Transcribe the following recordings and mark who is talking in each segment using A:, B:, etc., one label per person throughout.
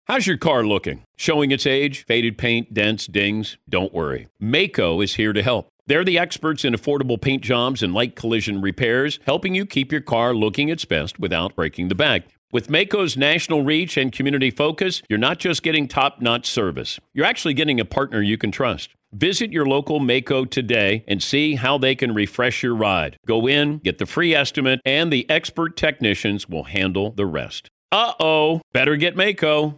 A: How's your car looking? Showing its age, faded paint, dents, dings? Don't worry. Maaco is here to help. They're the experts in affordable paint jobs and light collision repairs, helping you keep your car looking its best without breaking the bank. With Maaco's national reach and community focus, you're not just getting top-notch service. You're actually getting a partner you can trust. Visit your local Maaco today and see how they can refresh your ride. Go in, get the free estimate, and the expert technicians will handle the rest. Uh-oh, better get Maaco.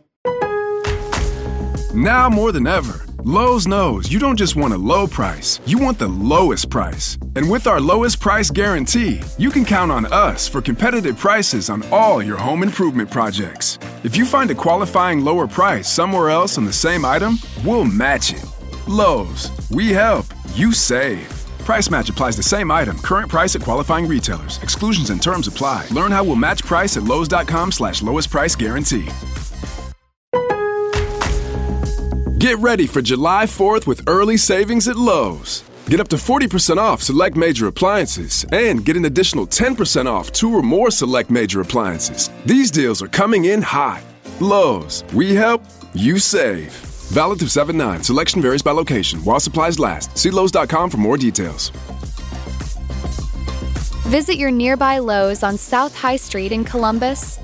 B: Now more than ever, Lowe's knows you don't just want a low price, you want the lowest price. And with our lowest price guarantee, you can count on us for competitive prices on all your home improvement projects. If you find a qualifying lower price somewhere else on the same item, we'll match it. Lowe's, we help, you save. Price match applies the same item, current price at qualifying retailers. Exclusions and terms apply. Learn how we'll match price at lowes.com/lowest price guarantee. Get ready for July 4th with early savings at Lowe's. Get up to 40% off select major appliances and get an additional 10% off 2 or more select major appliances. These deals are coming in hot. Lowe's, we help, you save. Valid through 7/9. Selection varies by location. While supplies last. See Lowe's.com for more details.
C: Visit your nearby Lowe's on South High Street in Columbus.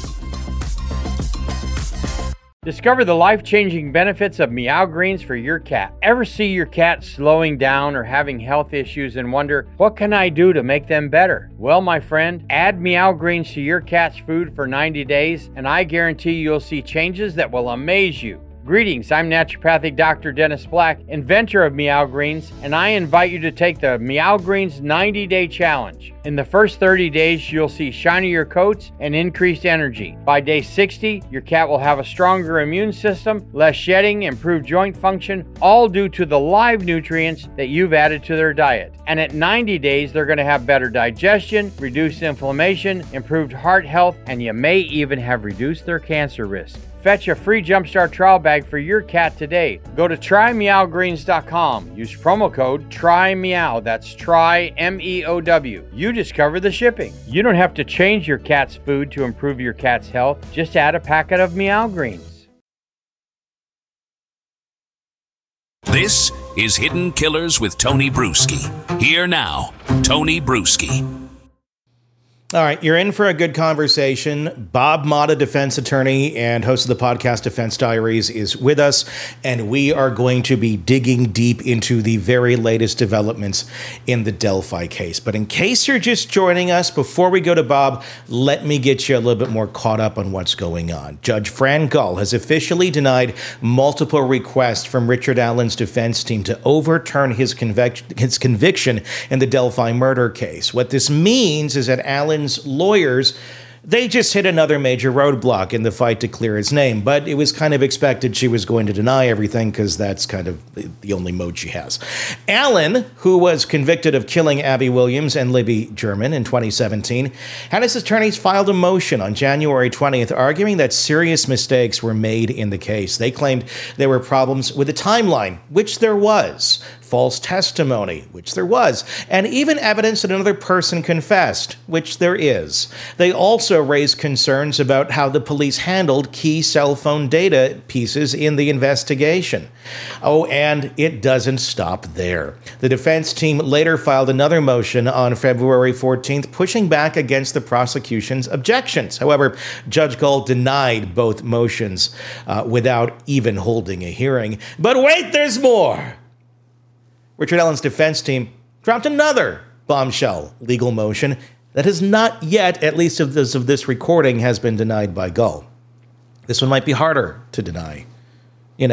D: Discover the life-changing benefits of Meow Greens for your cat. Ever see your cat slowing down or having health issues and wonder, what can I do to make them better? Well, my friend, add Meow Greens to your cat's food for 90 days, and I guarantee you'll see changes that will amaze you. Greetings, I'm naturopathic Dr. Dennis Black, inventor of Meow Greens, and I invite you to take the Meow Greens 90-day challenge. In the first 30 days, you'll see shinier coats and increased energy. By day 60, your cat will have a stronger immune system, less shedding, improved joint function, all due to the live nutrients that you've added to their diet. And at 90 days, they're going to have better digestion, reduced inflammation, improved heart health, and you may even have reduced their cancer risk. Fetch a free Jumpstart trial bag for your cat today. Go to trymeowgreens.com. Use promo code TRYMEOW. That's try MEOW. You discover the shipping. You don't have to change your cat's food to improve your cat's health. Just add a packet of Meow Greens.
E: This is Hidden Killers with Tony Bruschi. Here now, Tony Bruschi.
F: All right, you're in for a good conversation. Bob Motta, defense attorney and host of the podcast Defense Diaries, is with us, and we are going to be digging deep into the very latest developments in the Delphi case. But in case you're just joining us, before we go to Bob, let me get you a little bit more caught up on what's going on. Judge Fran Gull has officially denied multiple requests from Richard Allen's defense team to overturn his conviction in the Delphi murder case. What this means is that Allen's lawyers, they just hit another major roadblock in the fight to clear his name. But it was kind of expected she was going to deny everything because that's kind of the only mode she has. Allen, who was convicted of killing Abby Williams and Libby German in 2017, had his attorneys filed a motion on January 20th arguing that serious mistakes were made in the case. They claimed there were problems with the timeline, which there was, false testimony, which there was, and even evidence that another person confessed, which there is. They also raised concerns about how the police handled key cell phone data pieces in the investigation. Oh, and it doesn't stop there. The defense team later filed another motion on February 14th, pushing back against the prosecution's objections. However, Judge Gull denied both motions without even holding a hearing. But wait, there's more! Richard Allen's defense team dropped another bombshell legal motion that has not yet, at least as of this recording, has been denied by Gull. This one might be harder to deny, in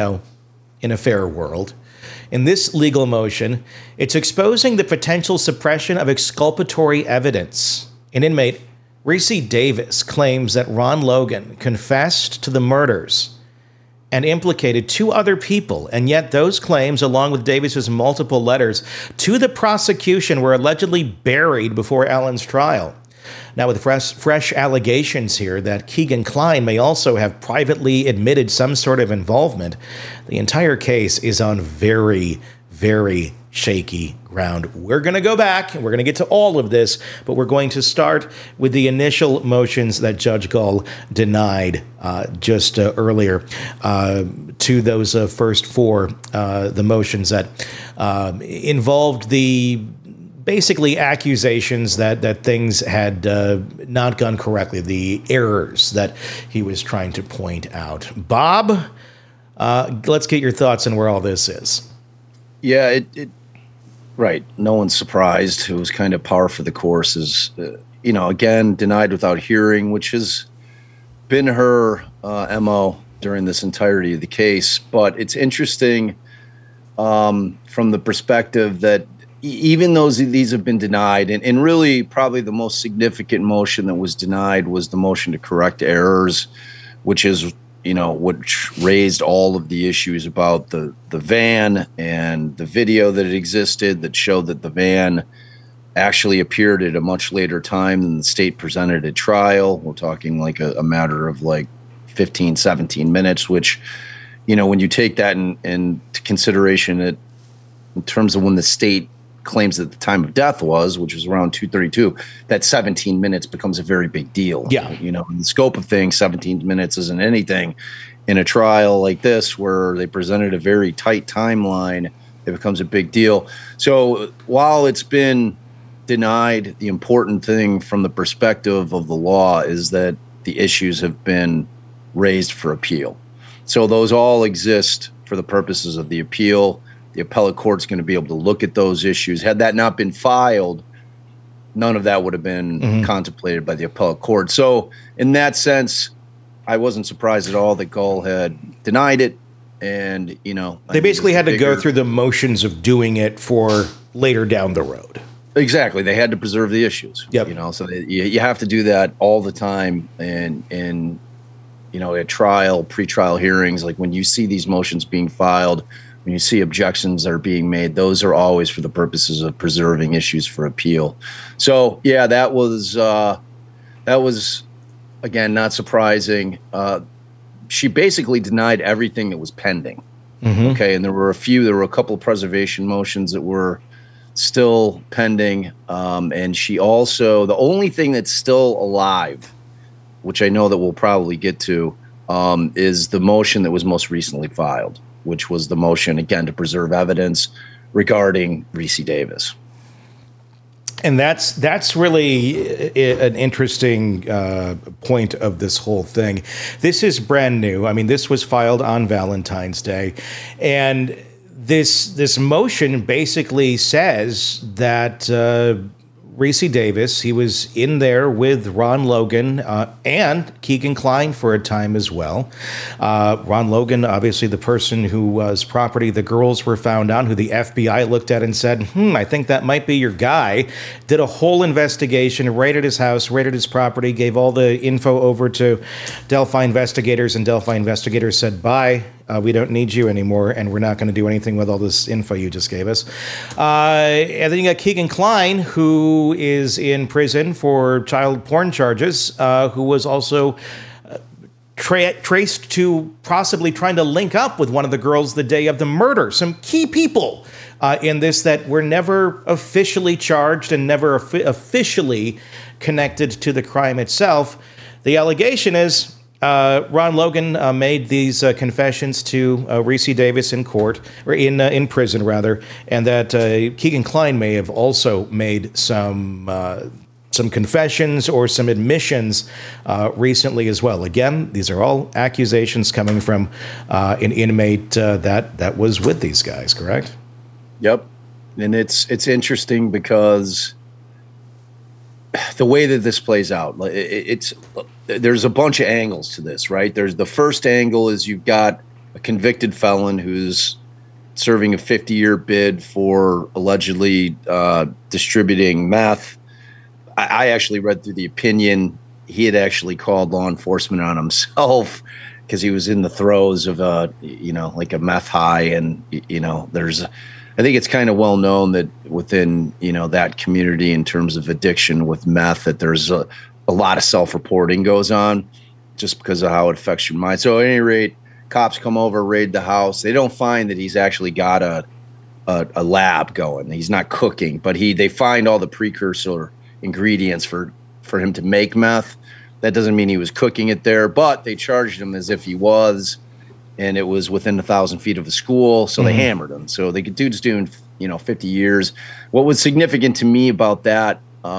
F: a fair world. In this legal motion, it's exposing the potential suppression of exculpatory evidence. An inmate, Reese Davis, claims that Ron Logan confessed to the murders and implicated 2 other people, and yet those claims, along with Davis's multiple letters to the prosecution, were allegedly buried before Allen's trial. Now, with fresh allegations here that Keegan Kline may also have privately admitted some sort of involvement, the entire case is on very, very shaky ground. We're going to go back and we're going to get to all of this, but we're going to start with the initial motions that Judge Gull denied just earlier to those first four, the motions that involved the basically accusations that things had not gone correctly, the errors that he was trying to point out. Bob, let's get your thoughts on where all this is.
G: Yeah, right. No one's surprised. It was kind of par for the course. Again, denied without hearing, which has been her MO during this entirety of the case. But it's interesting from the perspective that even though these have been denied, and really probably the most significant motion that was denied was the motion to correct errors, which raised all of the issues about the van and the video that existed that showed that the van actually appeared at a much later time than the state presented at trial. We're talking like a matter of like 15, 17 minutes, which, when you take that into consideration in terms of when the state claims that the time of death was, which was around 2:32, that 17 minutes becomes a very big deal.
F: Yeah.
G: In the scope of things, 17 minutes isn't anything. In a trial like this, where they presented a very tight timeline, it becomes a big deal. So while it's been denied, the important thing from the perspective of the law is that the issues have been raised for appeal. So those all exist for the purposes of the appeal. The appellate court's going to be able to look at those issues. Had that not been filed, none of that would have been contemplated by the appellate court. So in that sense, I wasn't surprised at all that Gull had denied it. And,
F: they basically had to go through the motions of doing it for later down the road.
G: Exactly. They had to preserve the issues.
F: Yep.
G: So you have to do that all the time. And at trial, pretrial hearings, like when you see these motions being filed, when you see objections that are being made, those are always for the purposes of preserving issues for appeal. So, yeah, that was again, not surprising. She basically denied everything that was pending. Okay, and there were a couple of preservation motions that were still pending. And she also, the only thing that's still alive, which I know that we'll probably get to, is the motion that was most recently filed, which was the motion, again, to preserve evidence regarding Reese Davis.
F: And that's really an interesting point of this whole thing. This is brand new. I mean, this was filed on Valentine's Day. And this motion basically says that Reese Davis, he was in there with Ron Logan and Keegan Kline for a time as well. Ron Logan, obviously the person whose property the girls were found on, who the FBI looked at and said, I think that might be your guy. Did a whole investigation, raided his house, raided his property, gave all the info over to Delphi investigators, and Delphi investigators said, bye. We don't need you anymore, and we're not going to do anything with all this info you just gave us. And then you got Keegan Kline, who is in prison for child porn charges, who was also traced to possibly trying to link up with one of the girls the day of the murder. Some key people in this that were never officially charged and never officially connected to the crime itself. The allegation is Ron Logan made these confessions to Reese Davis in court, or in prison rather, and that Keegan Kline may have also made some confessions or some admissions recently as well. Again, these are all accusations coming from an inmate that was with these guys, correct?
G: Yep, and it's interesting because the way that this plays out, there's a bunch of angles to this, right? There's the first angle is you've got a convicted felon who's serving a 50-year bid for allegedly distributing meth. I actually read through the opinion. He had actually called law enforcement on himself because he was in the throes of like a meth high, and I think it's kind of well known that within, that community in terms of addiction with meth, that there's a lot of self-reporting goes on just because of how it affects your mind. So at any rate, cops come over, raid the house. They don't find that he's actually got a a lab going. He's not cooking, but they find all the precursor ingredients for him to make meth. That doesn't mean he was cooking it there, but they charged him as if he was, and it was within 1,000 feet of a school, so they hammered him. So the dude's doing 50 years. What was significant to me about that,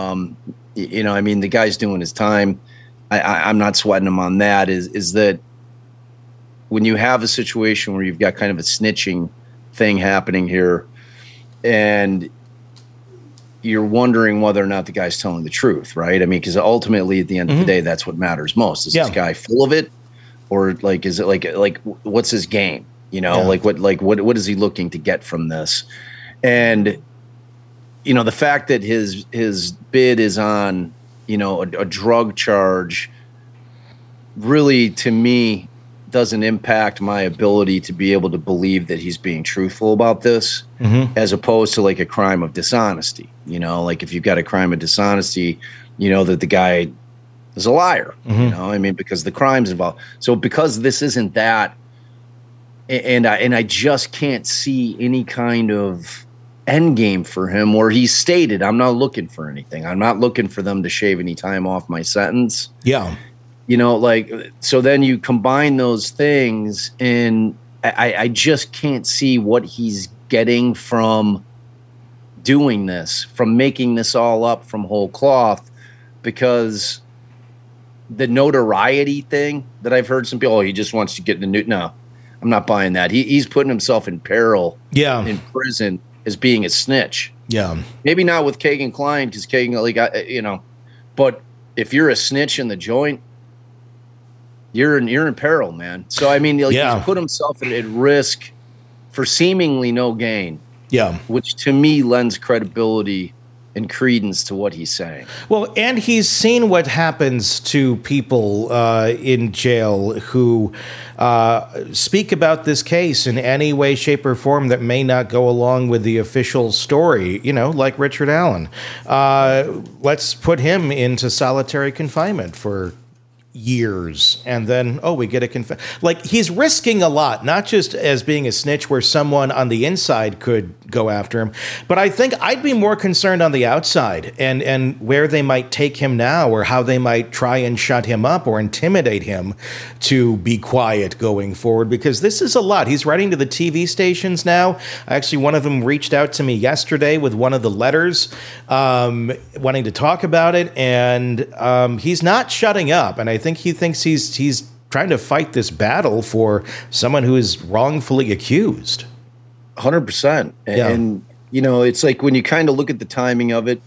G: the guy's doing his time. I'm not sweating him on that. Is that when you have a situation where you've got kind of a snitching thing happening here, and you're wondering whether or not the guy's telling the truth, right? I mean, because ultimately, at the end of the day, that's what matters most. Is this guy full of it, or is it like what's his game? What is he looking to get from this? And the fact that his bid is on a drug charge really, to me, doesn't impact my ability to be able to believe that he's being truthful about this, as opposed to like a crime of dishonesty. If you've got a crime of dishonesty, that the guy is a liar, because the crime's involved. So because this isn't that, and I just can't see any kind of end game for him where he's stated, I'm not looking for anything. I'm not looking for them to shave any time off my sentence.
F: Yeah.
G: So then you combine those things, and I just can't see what he's getting from doing this, from making this all up from whole cloth, because the notoriety thing that I've heard some people, he just wants to get the new. No, I'm not buying that. He's putting himself in peril in prison as being a snitch.
F: Yeah.
G: Maybe not with Kagan Klein, because Kagan, but if you're a snitch in the joint, you're in peril, man. So he's put himself at risk for seemingly no gain.
F: Yeah,
G: which to me lends credibility and credence to what he's saying.
F: Well, and he's seen what happens to people in jail who speak about this case in any way, shape, or form that may not go along with the official story, like Richard Allen. Let's put him into solitary confinement for years, and then we get a he's risking a lot, not just as being a snitch where someone on the inside could go after him, but I think I'd be more concerned on the outside and where they might take him now, or how they might try and shut him up or intimidate him to be quiet going forward, because this is a lot. He's writing to the TV stations now. Actually, one of them reached out to me yesterday with one of the letters wanting to talk about it, and he's not shutting up, and I think he thinks he's trying to fight this battle for someone who is wrongfully accused.
G: 100%. And it's like when you kind of look at the timing of it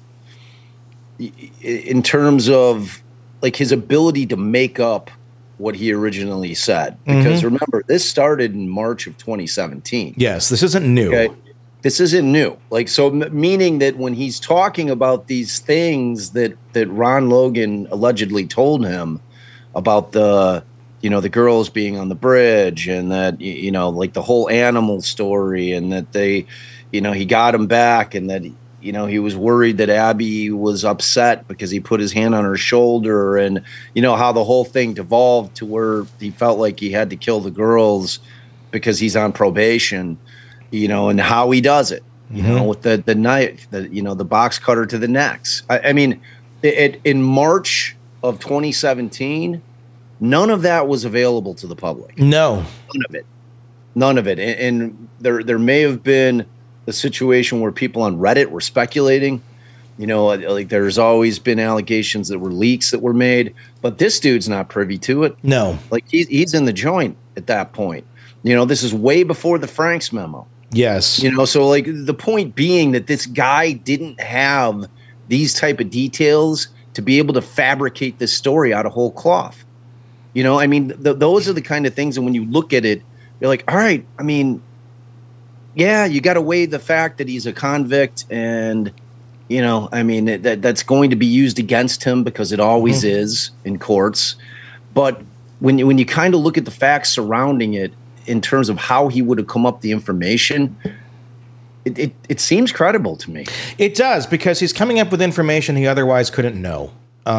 G: in terms of like his ability to make up what he originally said. Because remember, this started in March of 2017.
F: Yes, this isn't new.
G: Okay? This isn't new. Meaning that when he's talking about these things that Ron Logan allegedly told him about the girls being on the bridge, and that, the whole animal story, and that he got him back, and that, he was worried that Abby was upset because he put his hand on her shoulder, and, how the whole thing devolved to where he felt like he had to kill the girls because he's on probation, and how he does it, with the knife, the box cutter to the necks. In March of 2017, none of that was available to the public.
F: No.
G: None of it. And there may have been a situation where people on Reddit were speculating. There's always been allegations that were leaks that were made, but this dude's not privy to it.
F: No.
G: He's in the joint at that point. This is way before the Franks memo.
F: Yes.
G: So the point being that this guy didn't have these type of details to be able to fabricate this story out of whole cloth. Those are the kind of things, and when you look at it, you're like, all right, you got to weigh the fact that he's a convict, and, that's going to be used against him, because it always is in courts. But when you kind of look at the facts surrounding it in terms of how he would have come up with the information, it seems credible to me.
F: It does, because he's coming up with information he otherwise couldn't know.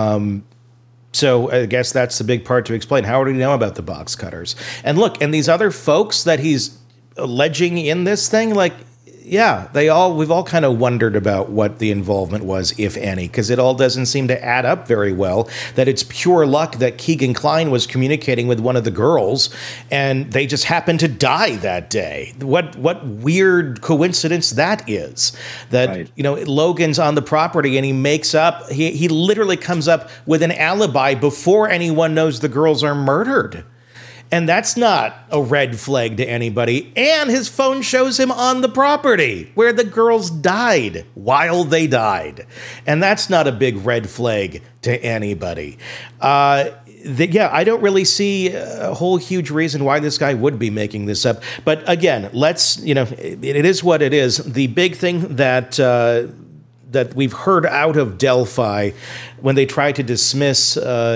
F: So I guess that's the big part to explain. How would he know about the box cutters? And look, and these other folks that he's alleging in this thing, Yeah, we've all kind of wondered about what the involvement was, if any, because it all doesn't seem to add up very well. That it's pure luck that Keegan Kline was communicating with one of the girls, and they just happened to die that day. What weird coincidence that is. That
G: Right.
F: Logan's on the property, and he makes up. He literally comes up with an alibi before anyone knows the girls are murdered. And that's not a red flag to anybody. And his phone shows him on the property where the girls died while they died. And that's not a big red flag to anybody. I don't really see a whole huge reason why this guy would be making this up. But again, it is what it is. The big thing that we've heard out of Delphi when they try to dismiss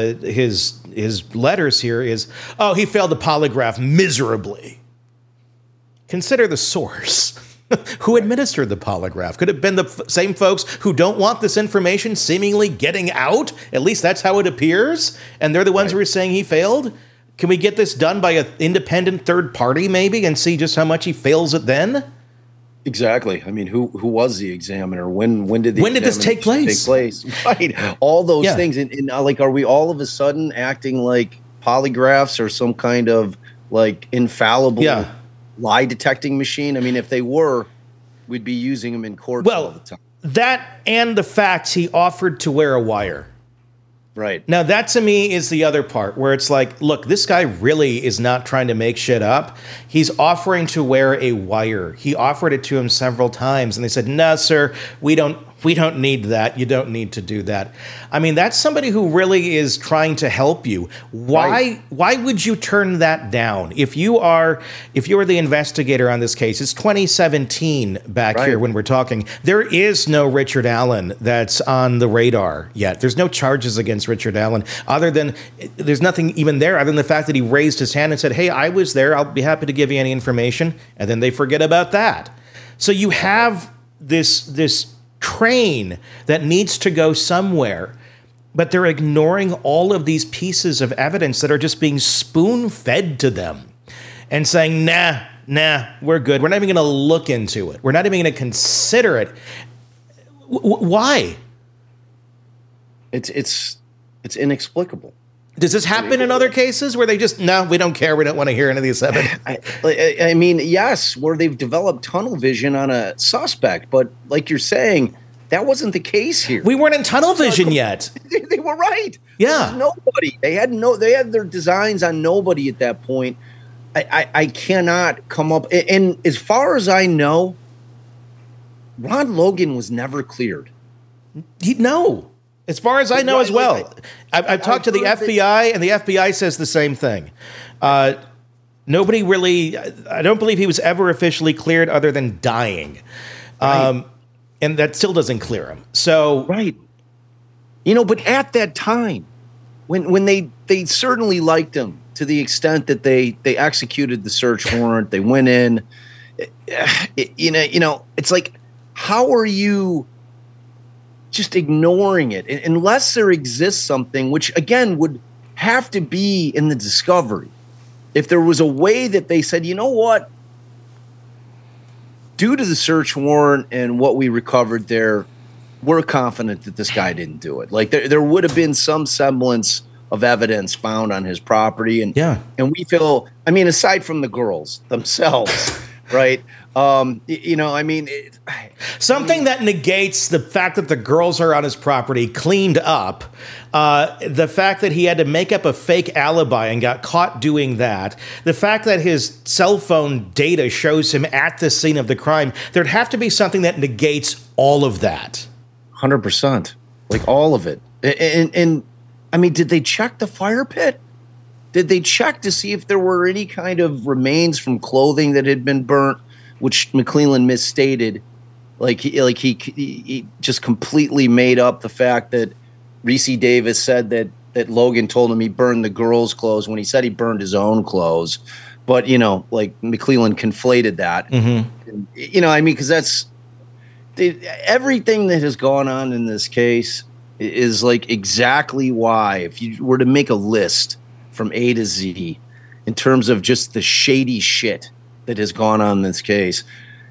F: his letters here is, he failed the polygraph miserably. Consider the source. Who administered the polygraph? Could it have been the same folks who don't want this information seemingly getting out? At least that's how it appears. And they're the ones who are saying he failed? Can we get this done by an independent third party maybe and see just how much he fails it then?
G: Exactly. I mean, who was the examiner? When did
F: this take place?
G: Right. All those
F: Yeah.
G: things. And like, are we all of a sudden acting like polygraphs or some kind of like infallible lie detecting machine? I mean, if they were, we'd be using them in court all the time.
F: That and the fact he offered to wear a wire.
G: Right.
F: Now, that to me is the other part where it's like, look, this guy really is not trying to make shit up. He's offering to wear a wire. He offered it to him several times, and they said, no, sir, we don't need that. You don't need to do that. I mean, that's somebody who really is trying to help you. Why would you turn that down? If you are the investigator on this case, it's 2017 back here when we're talking. There is no Richard Allen that's on the radar yet. There's no charges against Richard Allen there's nothing even there other than the fact that he raised his hand and said, hey, I was there. I'll be happy to give you any information. And then they forget about that. So you have this train that needs to go somewhere, but they're ignoring all of these pieces of evidence that are just being spoon-fed to them and saying, nah, we're good. We're not even going to look into it. We're not even going to consider it. Why?
G: It's inexplicable.
F: Does this happen in other cases where they just, no, we don't care. We don't want to hear any of this evidence?
G: I mean, yes, where they've developed tunnel vision on a suspect, but like you're saying, that wasn't the case here.
F: We weren't in tunnel vision yet.
G: They were right.
F: Yeah.
G: Nobody. They had their designs on nobody at that point. I cannot come up. And as far as I know, Ron Logan was never cleared.
F: No. As far as I know as well. I've talked to the FBI, and the FBI says the same thing. Nobody really, I don't believe he was ever officially cleared other than dying. Right. And that still doesn't clear him. So
G: right. But at that time, when they certainly liked him to the extent that they executed the search warrant, they went in, it's like, how are you just ignoring it unless there exists something, which again would have to be in the discovery. If there was a way that they said, you know what, due to the search warrant and what we recovered there, we're confident that this guy didn't do it. Like there would have been some semblance of evidence found on his property. And we feel, I mean, aside from the girls themselves, right?
F: Something that negates the fact that the girls are on his property cleaned up, the fact that he had to make up a fake alibi and got caught doing that, the fact that his cell phone data shows him at the scene of the crime, there'd have to be something that negates all of that.
G: 100%. Like all of it. And I mean, did they check the fire pit? Did they check to see if there were any kind of remains from clothing that had been burnt? Which McClellan misstated, like he just completely made up the fact that Reese Davis said that Logan told him he burned the girls' clothes when he said he burned his own clothes. But, like McClellan conflated that. Mm-hmm. Because that's everything that has gone on in this case is like exactly why, if you were to make a list from A to Z in terms of just the shady shit that has gone on in this case,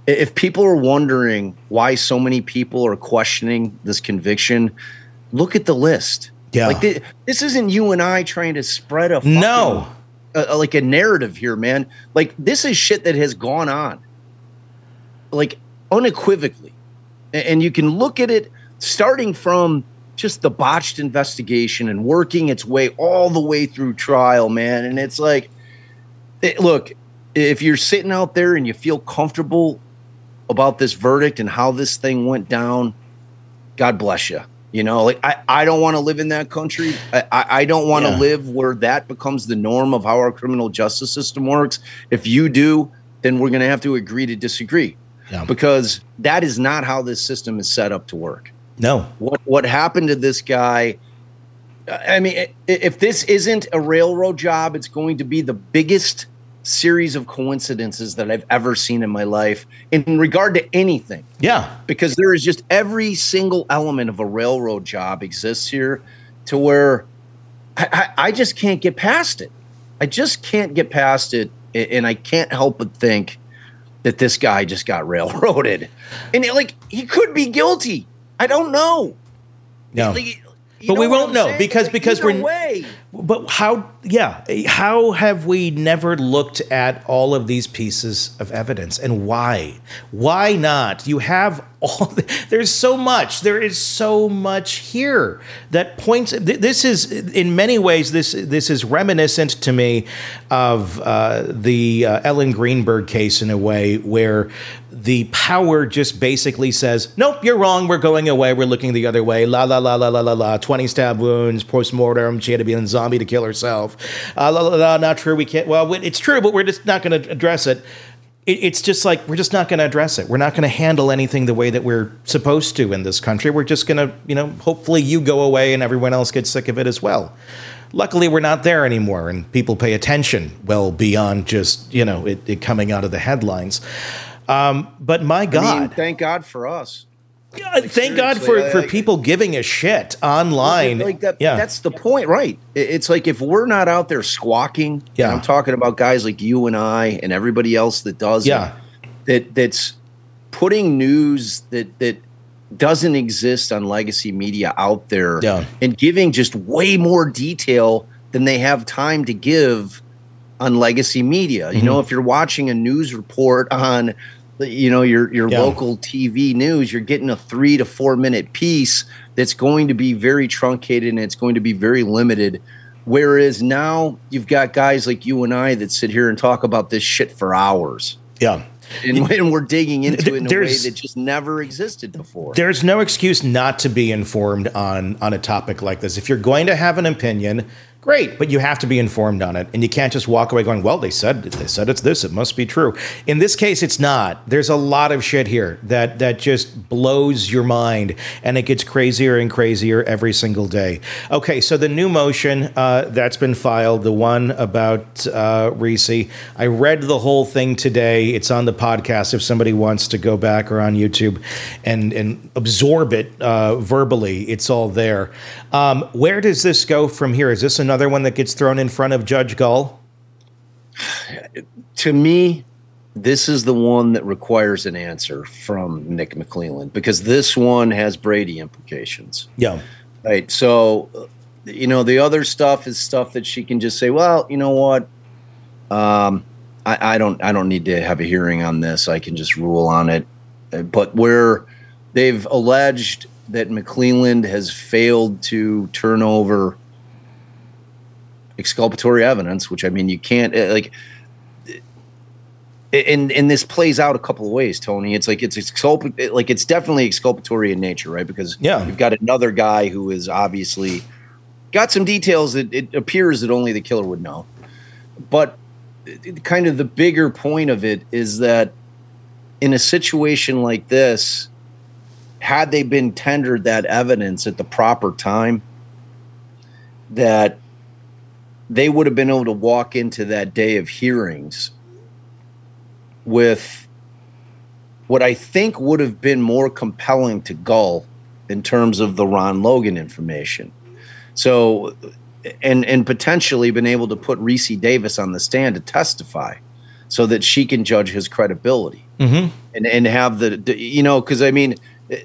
G: If people are wondering why so many people are questioning this conviction, look at the list.
F: Yeah.
G: Like this isn't you and I trying to spread a
F: No.
G: Like a narrative here, man. Like this is shit that has gone on, like unequivocally, and you can look at it starting from just the botched investigation and working its way all the way through trial, man. And it's like, look, if you're sitting out there and you feel comfortable about this verdict and how this thing went down, God bless you. You know, like I don't want to live in that country. I don't want to live where that becomes the norm of how our criminal justice system works. If you do, then we're going to have to agree to disagree, because that is not how this system is set up to work.
F: No.
G: What happened to this guy? I mean, if this isn't a railroad job, it's going to be the biggest series of coincidences that I've ever seen in my life in regard to anything.
F: Yeah.
G: Because there is just every single element of a railroad job exists here to where I just can't get past it. I just can't get past it. And I can't help but think that this guy just got railroaded. And he could be guilty. I don't know.
F: No. But we won't know because we're
G: way.
F: But how have we never looked at all of these pieces of evidence, and why not? You have there is so much here that points. This is in many ways this is reminiscent to me of the Ellen Greenberg case in a way where the power just basically says, nope, you're wrong. We're going away. We're looking the other way. La, la, la, la, la, la, la. 20 stab wounds, post-mortem. She had to be a zombie to kill herself. La, la, la, not true. We can't. Well, it's true, but we're just not going to address it. It's just like, we're just not going to address it. We're not going to handle anything the way that we're supposed to in this country. We're just going to, hopefully you go away and everyone else gets sick of it as well. Luckily, we're not there anymore, and people pay attention well beyond just, it coming out of the headlines. But my God,
G: I mean, thank God for us.
F: Thank God for people giving a shit online.
G: That's the point, right? It's like if we're not out there squawking, and I'm talking about guys like you and I and everybody else that does that's putting news that doesn't exist on legacy media out there and giving just way more detail than they have time to give on legacy media. Mm-hmm. If you're watching a news report on your local TV news, you're getting a 3 to 4 minute piece that's going to be very truncated and it's going to be very limited. Whereas now you've got guys like you and I that sit here and talk about this shit for hours.
F: Yeah.
G: And we're digging into it in a way that just never existed before.
F: There's no excuse not to be informed on a topic like this. If you're going to have an opinion, great, but you have to be informed on it, and you can't just walk away going, well, they said it's this, it must be true. In this case, it's not. There's a lot of shit here that just blows your mind, and it gets crazier and crazier every single day. Okay, so the new motion that's been filed, the one about Reese, I read the whole thing today. It's on the podcast if somebody wants to go back, or on YouTube and absorb it verbally. It's all there. Where does this go from here? Is this another one that gets thrown in front of Judge Gull?
G: To me, this is the one that requires an answer from Nick McClelland, because this one has Brady implications.
F: Yeah.
G: Right. So, the other stuff is stuff that she can just say, well, you know what? I don't need to have a hearing on this. I can just rule on it. But where they've alleged that McClelland has failed to turn over exculpatory evidence, which, I mean, you can't and this plays out a couple of ways, Tony. It's like it's definitely exculpatory in nature, right? Because you've got another guy who is obviously got some details that it appears that only the killer would know. But kind of the bigger point of it is that in a situation like this, had they been tendered that evidence at the proper time, that they would have been able to walk into that day of hearings with what I think would have been more compelling to Gull in terms of the Ron Logan information. So, and potentially been able to put Reese Davis on the stand to testify. so that she can judge his credibility and have because I mean,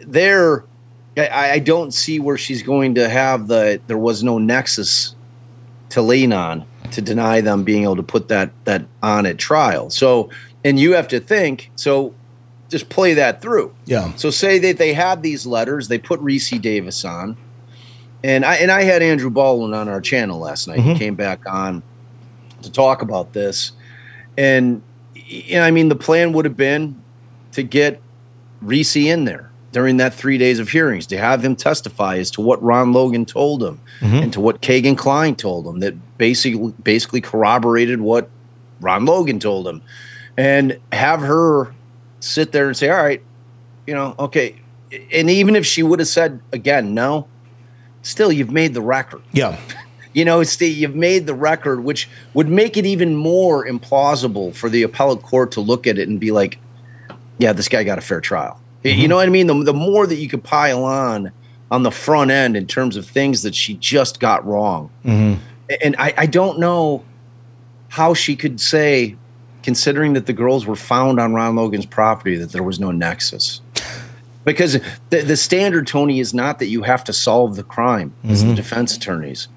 G: I don't see where she's going to have there was no nexus to lean on to deny them being able to put that on at trial. So, and you have to think, so just play that through.
F: Yeah.
G: So say that they had these letters, they put Reese Davis on, and I had Andrew Baldwin on our channel last night. He came back on to talk about this. And I mean, the plan would have been to get Reese in there during that 3 days of hearings, to have him testify as to what Ron Logan told him and to what Kagan Klein told him that basically corroborated what Ron Logan told him, and have her sit there and say, all right, okay. And even if she would have said again, no, still you've made the record.
F: Yeah.
G: You've made the record, which would make it even more implausible for the appellate court to look at it and be like, yeah, this guy got a fair trial. You know what I mean? The more that you could pile on the front end in terms of things that she just got wrong. And I don't know how she could say, considering that the girls were found on Ron Logan's property, that there was no nexus. Because the standard, Tony, is not that you have to solve the crime as the defense attorneys.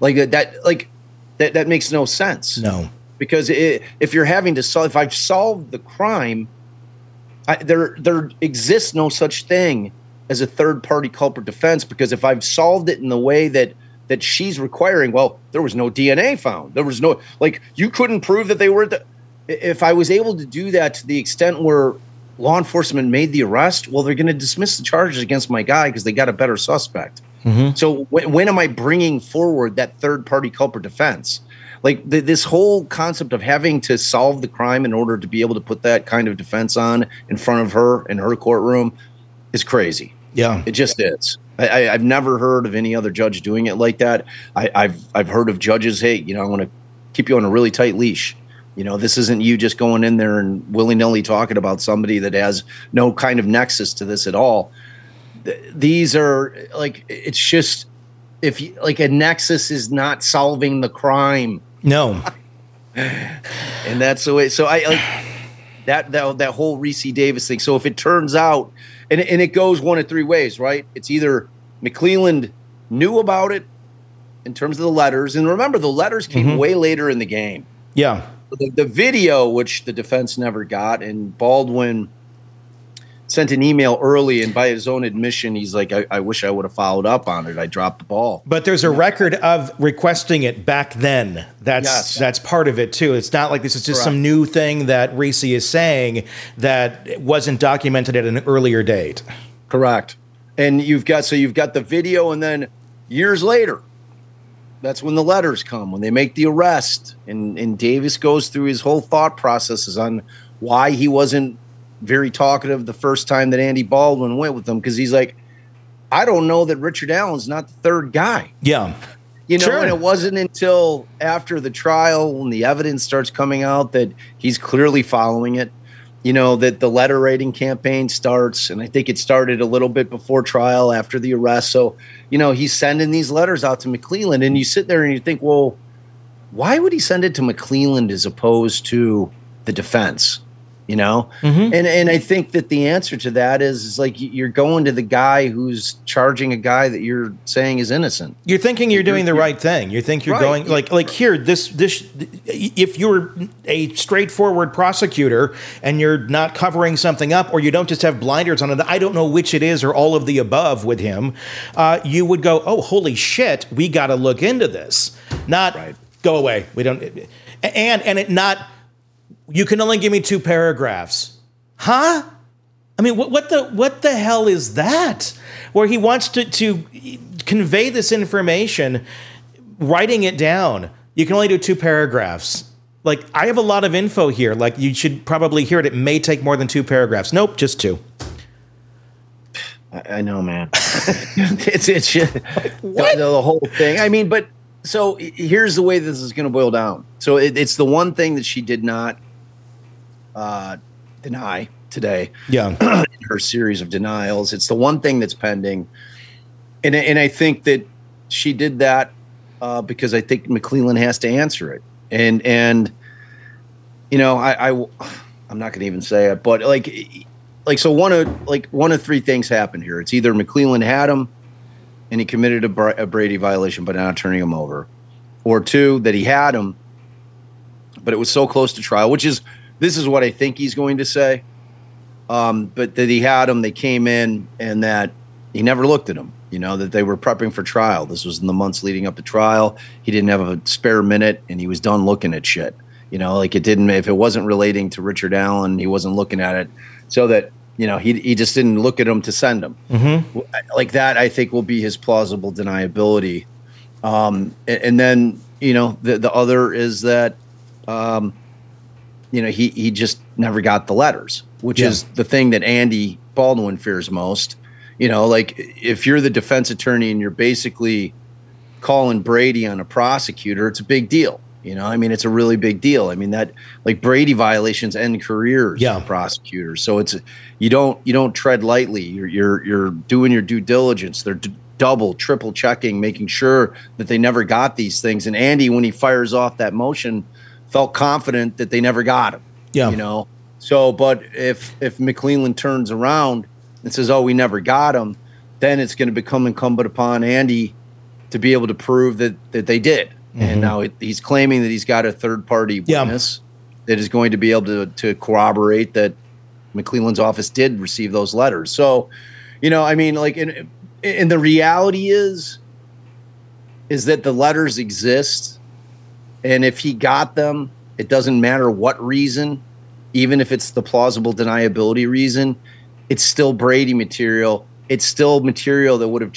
G: That makes no sense.
F: No.
G: Because if you're having to solve, if I've solved the crime, there exists no such thing as a third-party culprit defense, because if I've solved it in the way that she's requiring, well, there was no DNA found. There was no, you couldn't prove that they were if I was able to do that to the extent where law enforcement made the arrest, well, they're going to dismiss the charges against my guy because they got a better suspect. So when am I bringing forward that third-party culprit defense? This whole concept of having to solve the crime in order to be able to put that kind of defense on in front of her in her courtroom is crazy.
F: Yeah,
G: it just is. I've never heard of any other judge doing it like that. I've heard of judges, hey, I want to keep you on a really tight leash. This isn't you just going in there and willy-nilly talking about somebody that has no kind of nexus to this at all. These are it's just, if you, a nexus is not solving the crime.
F: No.
G: And that's the way. So that whole Reese Davis thing. So if it turns out, and it goes one of three ways, right? It's either McClelland knew about it in terms of the letters, and remember, the letters came way later in the game.
F: Yeah.
G: The video, which the defense never got, and Baldwin sent an email early, and by his own admission, he's like, I wish I would have followed up on it. I dropped the ball.
F: But there's a record of requesting it back then. That's part of it, too. It's not like this is just some new thing that Reese is saying that wasn't documented at an earlier date.
G: Correct. And you've got the video, and then years later, that's when the letters come, when they make the arrest, and Davis goes through his whole thought processes on why he wasn't very talkative the first time that Andy Baldwin went with them, because he's like, I don't know that Richard Allen's not the third guy.
F: Yeah.
G: Sure. And it wasn't until after the trial, when the evidence starts coming out that he's clearly following it, that the letter writing campaign starts. And I think it started a little bit before trial, after the arrest. So, he's sending these letters out to McClelland, and you sit there and you think, well, why would he send it to McClelland as opposed to the defense? And I think that the answer to that is you're going to the guy who's charging a guy that you're saying is innocent.
F: You're thinking you're doing the right thing. You think you're going here. This. If you're a straightforward prosecutor and you're not covering something up, or you don't just have blinders on it, I don't know which it is, or all of the above with him, you would go, oh, holy shit, we got to look into this. Not go away. We don't. And it not. You can only give me 2 paragraphs. Huh? I mean, what the hell is that? Where he wants to convey this information, writing it down. You can only do 2 paragraphs. I have a lot of info here. You should probably hear it. It may take more than 2 paragraphs. Nope, just 2.
G: I know, man. it's just, the whole thing. I mean, but so here's the way this is going to boil down. So it's the one thing that she did not deny today.
F: Yeah.
G: In her series of denials. It's the one thing that's pending. And I think that she did that because I think McClelland has to answer it. And I'm not going to even say it, but so one of three things happened here. It's either McClelland had him and he committed a Brady violation by not turning him over, or two, that he had him, but it was so close to trial, this is what I think he's going to say. But that he had him, they came in, and that he never looked at him, that they were prepping for trial. This was in the months leading up to trial. He didn't have a spare minute, and he was done looking at shit. If it wasn't relating to Richard Allen, he wasn't looking at it. So that, he just didn't look at him to send him. Mm-hmm. Like that, I think, will be his plausible deniability. And then, the other is that, he just never got the letters, which is the thing that Andy Baldwin fears most. If you're the defense attorney and you're basically calling Brady on a prosecutor, it's a big deal. It's a really big deal. That, Brady violations end careers for prosecutors. So you don't tread lightly. You're doing your due diligence. They're double, triple checking, making sure that they never got these things. And Andy, when he fires off that motion, felt confident that they never got him. Yeah. So, but if McClelland turns around and says, "Oh, we never got him," then it's going to become incumbent upon Andy to be able to prove that they did. Mm-hmm. And now he's claiming that he's got a third-party witness that is going to be able to corroborate that McClelland's office did receive those letters. So, and the reality is that the letters exist, and if he got them, it doesn't matter what reason, even if it's the plausible deniability reason, it's still Brady material. It's still material that would have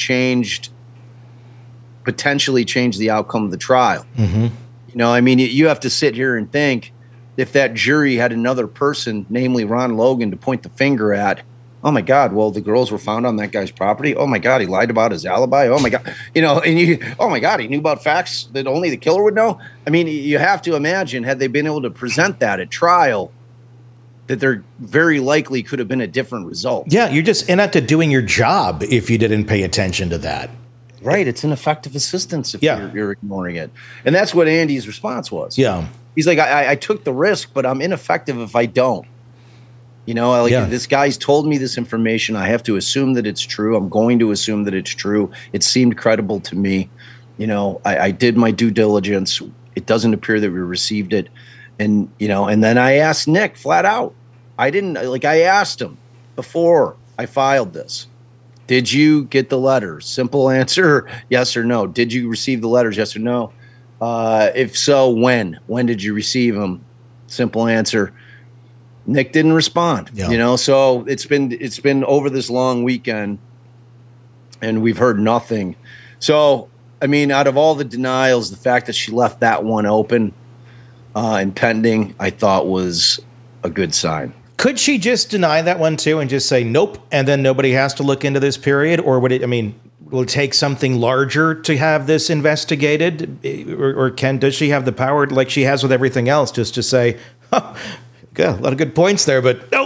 G: potentially changed the outcome of the trial. Mm-hmm. You have to sit here and think, if that jury had another person, namely Ron Logan, to point the finger at, oh my God, well, the girls were found on that guy's property. Oh my God, he lied about his alibi. Oh my God, oh my God, he knew about facts that only the killer would know. You have to imagine, had they been able to present that at trial, that there very likely could have been a different result. Yeah, you're just inactive doing your job if you didn't pay attention to that. Right, it's ineffective assistance if you're ignoring it. And that's what Andy's response was. Yeah. He's like, I took the risk, but I'm ineffective if I don't. This guy's told me this information. I have to assume that it's true. I'm going to assume that it's true. It seemed credible to me. I did my due diligence. It doesn't appear that we received it. And, and then I asked Nick flat out. I asked him before I filed this, did you get the letters? Simple answer, yes or no. Did you receive the letters? Yes or no. If so, when? When did you receive them? Simple answer. Nick didn't respond. Yeah. So it's been over this long weekend, and we've heard nothing. So, out of all the denials, the fact that she left that one open and pending, I thought was a good sign. Could she just deny that one too and just say nope, and then nobody has to look into this period? Or would it, will it take something larger to have this investigated? Or does she have the power, like she has with everything else, just to say, oh, got a lot of good points there, but nope.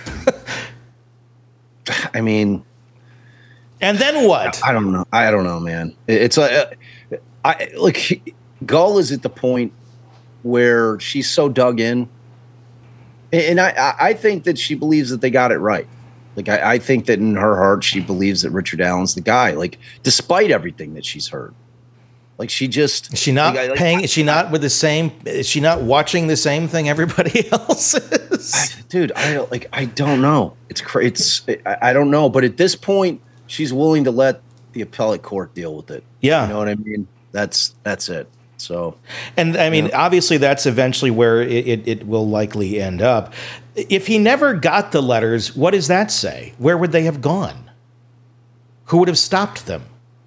G: And then what? I don't know, man. It's Gull is at the point where she's so dug in. And I think that she believes that they got it right. I think that in her heart, she believes that Richard Allen's the guy, despite everything that she's heard. Is she not paying? Is she not with the same? Is she not watching the same thing everybody else is? Dude, I don't know. I don't know. But at this point, she's willing to let the appellate court deal with it. Yeah. You know what I mean? That's it. So, and obviously that's eventually where it will likely end up. If he never got the letters, what does that say? Where would they have gone? Who would have stopped them?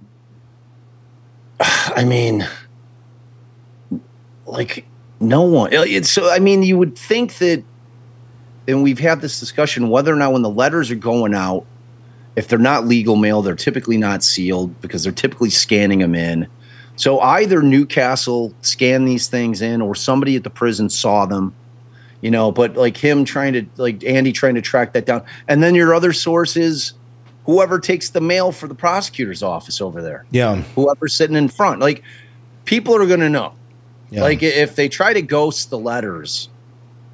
G: No one. You would think that, and we've had this discussion, whether or not when the letters are going out, if they're not legal mail, they're typically not sealed because they're typically scanning them in. So either Newcastle scanned these things in or somebody at the prison saw them, but Andy trying to track that down. And then your other source is whoever takes the mail for the prosecutor's office over there. Yeah. Whoever's sitting in front. People are going to know. Yeah. If they try to ghost the letters,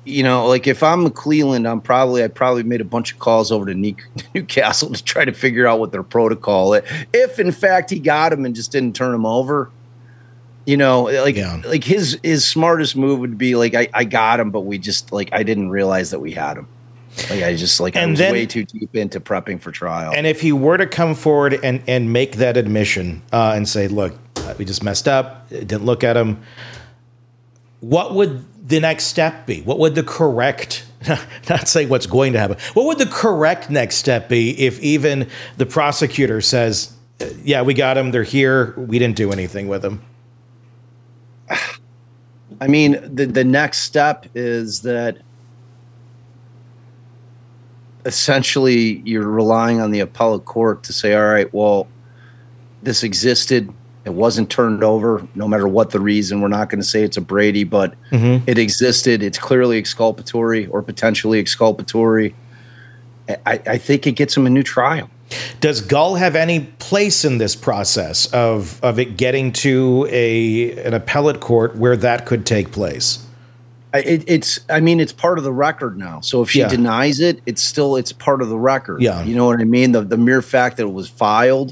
G: like if I'm Cleveland, I probably made a bunch of calls over to Newcastle to try to figure out what their protocol is. If in fact he got him and just didn't turn him over, like his smartest move would be like, I got him, but we just I didn't realize that we had him. Like I was way too deep into prepping for trial.
F: And if he were to come forward and make that admission and say, look, we just messed up, didn't look at him, what would the next step be? What would the correct, not say what's going to happen, what would the correct next step be if even the prosecutor says, yeah, we got him, they're here, we didn't do anything with him?
G: I mean, the next step is that essentially you're relying on the appellate court to say, all right, well, this existed. It wasn't turned over, no matter what the reason. We're not going to say it's a Brady, but it existed. It's clearly exculpatory or potentially exculpatory. I think it gets him a new trial.
F: Does Gull have any place in this process of it getting to an appellate court where that could take place?
G: It's part of the record now. So if she denies it, it's part of the record.
F: Yeah.
G: You know what I mean? The mere fact that it was filed,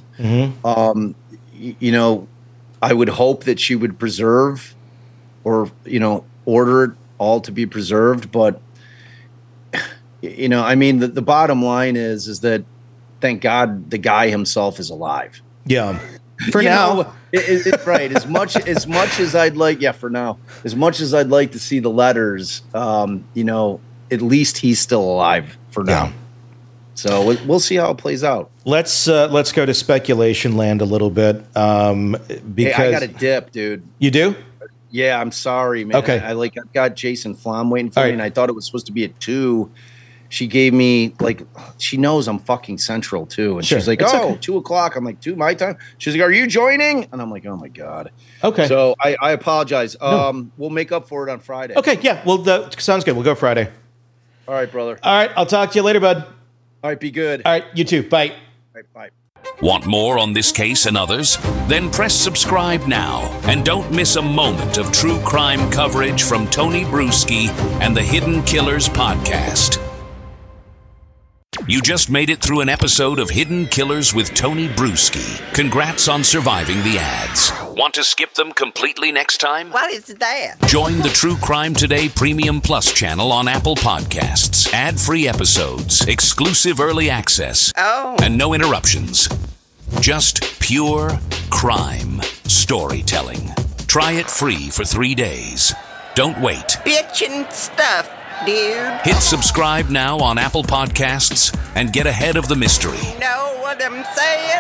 G: I would hope that she would preserve or, order it all to be preserved. But, the bottom line is that thank God the guy himself is alive.
F: Yeah. For now.
G: Right. As much as I'd like, for now, as much as I'd like to see the letters, at least he's still alive for now.
F: Yeah.
G: So we'll see how it plays out.
F: Let's go to speculation land a little bit. Because
G: I got a dip, dude.
F: You do?
G: Yeah, I'm sorry, man.
F: Okay.
G: I got Jason Flom waiting for me, and I thought it was supposed to be at 2. She gave me she knows I'm fucking central too, and she's like, "Oh, okay. 2:00." I'm like, 2 my time. She's like, "Are you joining?" And I'm like, "Oh my god."
F: Okay.
G: So I apologize. No. We'll make up for it on Friday.
F: Okay. Yeah. Well, sounds good. We'll go Friday.
G: All right, brother.
F: All right. I'll talk to you later, bud.
G: All right. Be good.
F: All right. You too. Bye.
G: All right. Bye.
E: Want more on this case and others? Then press subscribe now and don't miss a moment of true crime coverage from Tony Bruschi and the Hidden Killers podcast. You just made it through an episode of Hidden Killers with Tony Bruschi. Congrats on surviving the ads. Want to skip them completely next time?
H: What is that?
E: Join the True Crime Today Premium Plus channel on Apple Podcasts. Ad-free episodes, exclusive early access, and no interruptions. Just pure crime storytelling. Try it free for 3 days. Don't wait.
H: Bitchin' stuff, dude.
E: Hit subscribe now on Apple Podcasts and get ahead of the mystery.
H: Know what I'm saying?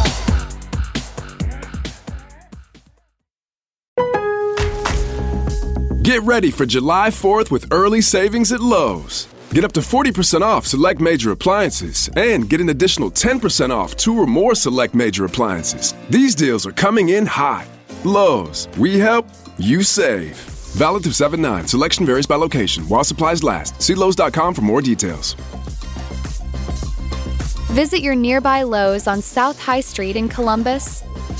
B: Get ready for July 4th with early savings at Lowe's. Get up to 40% off select major appliances and get an additional 10% off 2 or more select major appliances. These deals are coming in hot. Lowe's, we help, you save. Valid through 7/9. Selection varies by location. While supplies last. See Lowe's.com for more details.
C: Visit your nearby Lowe's on South High Street in Columbus.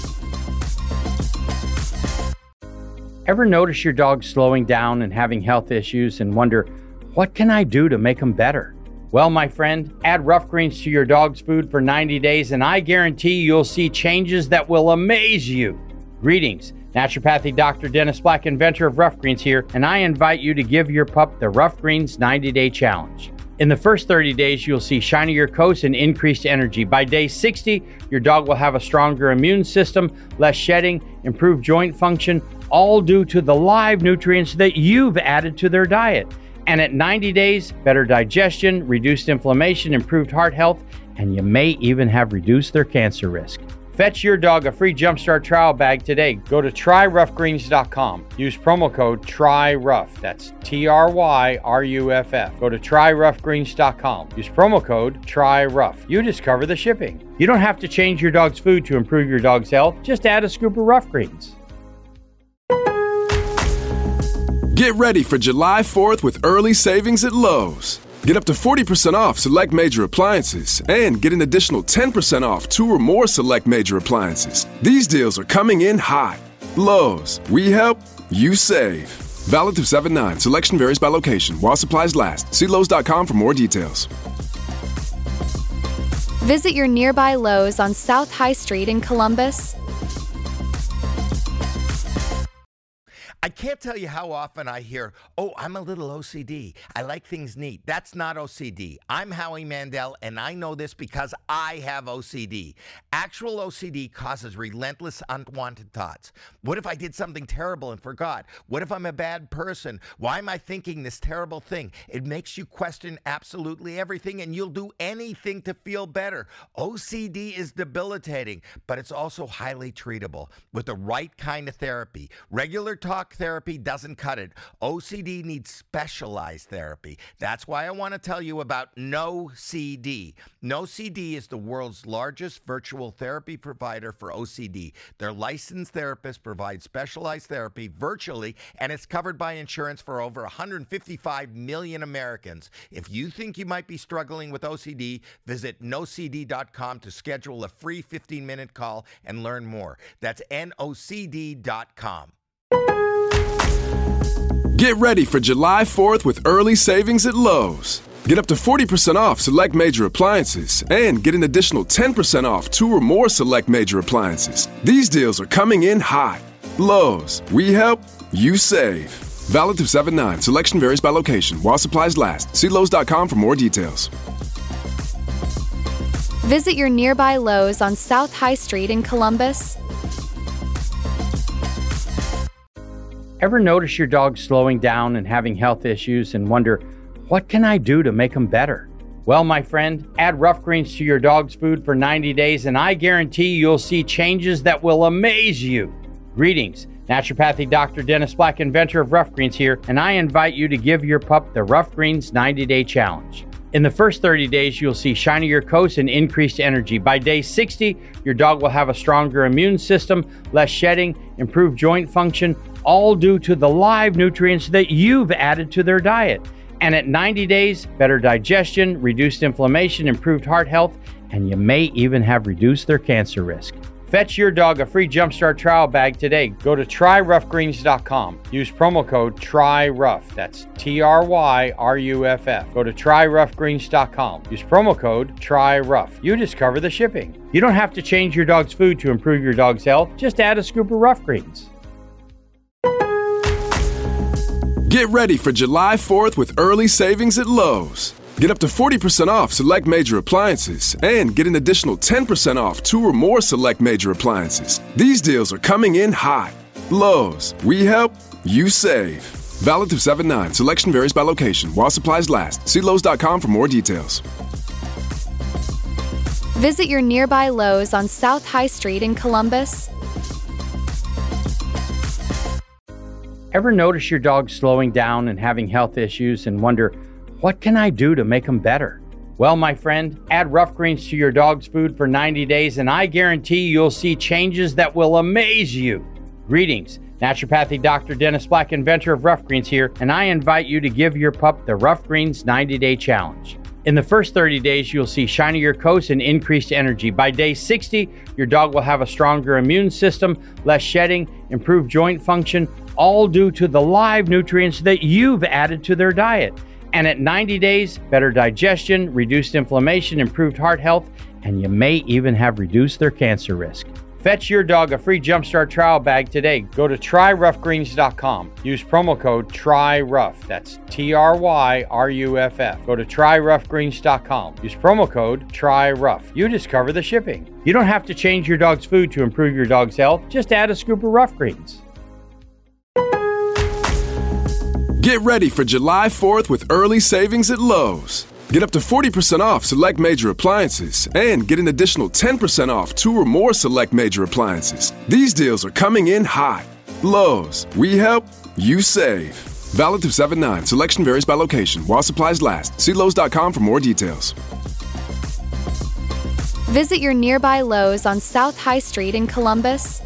D: Ever notice your dog slowing down and having health issues and wonder, what can I do to make them better? Well, my friend, add Rough Greens to your dog's food for 90 days and I guarantee you'll see changes that will amaze you. Greetings. Naturopathic Dr. Dennis Black, inventor of Rough Greens here, and I invite you to give your pup the Rough Greens 90-day challenge. In the first 30 days, you'll see shinier coats and increased energy. By day 60, your dog will have a stronger immune system, less shedding, improved joint function, all due to the live nutrients that you've added to their diet. And at 90 days, better digestion, reduced inflammation, improved heart health, and you may even have reduced their cancer risk. Fetch your dog a free Jumpstart trial bag today. Go to tryroughgreens.com. Use promo code TRYROUGH. That's TRYRUFF. Go to tryroughgreens.com. Use promo code TRYROUGH. You discover the shipping. You don't have to change your dog's food to improve your dog's health. Just add a scoop of Rough Greens.
B: Get ready for July 4th with early savings at Lowe's. Get up to 40% off select major appliances and get an additional 10% off 2 or more select major appliances. These deals are coming in hot. Lowe's, we help, you save. Valid through 7/9. Selection varies by location. While supplies last. See Lowe's.com for more details.
C: Visit your nearby Lowe's on South High Street in Columbus.
I: I can't tell you how often I hear, oh, I'm a little OCD. I like things neat. That's not OCD. I'm Howie Mandel, and I know this because I have OCD. Actual OCD causes relentless, unwanted thoughts. What if I did something terrible and forgot? What if I'm a bad person? Why am I thinking this terrible thing? It makes you question absolutely everything, and you'll do anything to feel better. OCD is debilitating, but it's also highly treatable with the right kind of therapy. Regular talk therapy doesn't cut it. OCD needs specialized therapy. That's why I want to tell you about NoCD. NoCD is the world's largest virtual therapy provider for OCD. Their licensed therapists provide specialized therapy virtually, and it's covered by insurance for over 155 million Americans. If you think you might be struggling with OCD, visit nocd.com to schedule a free 15-minute call and learn more. That's nocd.com.
B: Get ready for July 4th with early savings at Lowe's. Get up to 40% off select major appliances and get an additional 10% off 2 or more select major appliances. These deals are coming in hot. Lowe's, we help, you save. Valid through 7/9. Selection varies by location. While supplies last. See Lowe's.com for more details.
C: Visit your nearby Lowe's on South High Street in Columbus.
D: Ever notice your dog slowing down and having health issues and wonder, what can I do to make them better? Well, my friend, add Rough Greens to your dog's food for 90 days and I guarantee you'll see changes that will amaze you. Greetings, naturopathic Dr. Dennis Black, inventor of Rough Greens here, and I invite you to give your pup the Rough Greens 90-day challenge. In the first 30 days, you'll see shinier coats and increased energy. By day 60, your dog will have a stronger immune system, less shedding, improved joint function, all due to the live nutrients that you've added to their diet. And at 90 days, better digestion, reduced inflammation, improved heart health, and you may even have reduced their cancer risk. Fetch your dog a free Jumpstart trial bag today. Go to tryroughgreens.com. Use promo code TRYROUGH. That's TRYRUFF. Go to tryroughgreens.com. Use promo code TRYROUGH. You discover the shipping. You don't have to change your dog's food to improve your dog's health. Just add a scoop of Rough Greens.
B: Get ready for July 4th with early savings at Lowe's. Get up to 40% off select major appliances and get an additional 10% off 2 or more select major appliances. These deals are coming in hot. Lowe's, we help, you save. Valid through 7/9. Selection varies by location. While supplies last. See Lowe's.com for more details.
C: Visit your nearby Lowe's on South High Street in Columbus.
D: Ever notice your dog slowing down and having health issues and wonder, what can I do to make them better? Well, my friend, add Rough Greens to your dog's food for 90 days and I guarantee you'll see changes that will amaze you. Greetings, naturopathic Dr. Dennis Black, inventor of Rough Greens here, and I invite you to give your pup the Rough Greens 90-day challenge. In the first 30 days, you'll see shinier coats and increased energy. By day 60, your dog will have a stronger immune system, less shedding, improved joint function, all due to the live nutrients that you've added to their diet. And at 90 days, better digestion, reduced inflammation, improved heart health, and you may even have reduced their cancer risk. Fetch your dog a free Jumpstart trial bag today. Go to tryroughgreens.com. Use promo code TRYROUGH. That's TRYRUFF. Go to tryroughgreens.com. Use promo code TRYROUGH. You discover the shipping. You don't have to change your dog's food to improve your dog's health. Just add a scoop of Rough Greens.
B: Get ready for July 4th with early savings at Lowe's. Get up to 40% off select major appliances and get an additional 10% off 2 or more select major appliances. These deals are coming in hot. Lowe's, we help, you save. Valid through 7/9. Selection varies by location. While supplies last. See Lowe's.com for more details.
C: Visit your nearby Lowe's on South High Street in Columbus.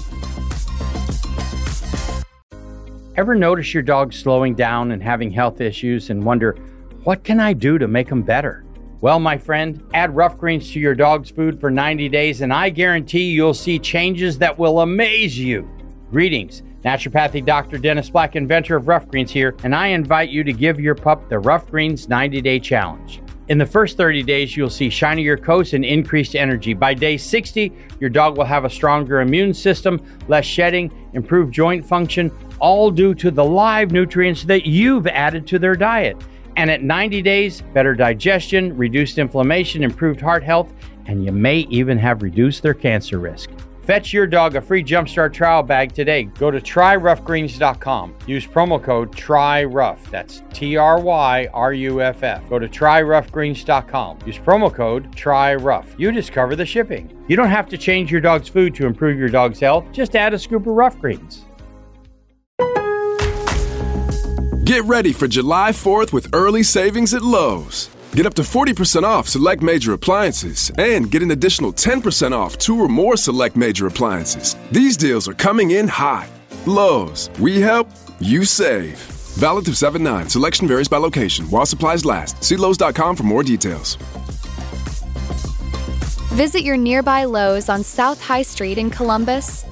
D: Ever notice your dog slowing down and having health issues and wonder, what can I do to make them better? Well, my friend, add Rough Greens to your dog's food for 90 days and I guarantee you'll see changes that will amaze you. Greetings, Naturopathic Dr. Dennis Black, inventor of Rough Greens here, and I invite you to give your pup the Rough Greens 90-Day Challenge. In the first 30 days, you'll see shinier coats and increased energy. By day 60, your dog will have a stronger immune system, less shedding, improved joint function, all due to the live nutrients that you've added to their diet. And at 90 days, better digestion, reduced inflammation, improved heart health, and you may even have reduced their cancer risk. Fetch your dog a free Jumpstart trial bag today. Go to tryroughgreens.com. Use promo code TRYROUGH. That's TRYRUFF. Go to tryroughgreens.com. Use promo code TRYROUGH. You discover the shipping. You don't have to change your dog's food to improve your dog's health. Just add a scoop of Rough Greens.
B: Get ready for July 4th with early savings at Lowe's. Get up to 40% off select major appliances and get an additional 10% off 2 or more select major appliances. These deals are coming in hot. Lowe's, we help, you save. Valid through 7/9. Selection varies by location. While supplies last. See Lowe's.com for more details.
C: Visit your nearby Lowe's on South High Street in Columbus,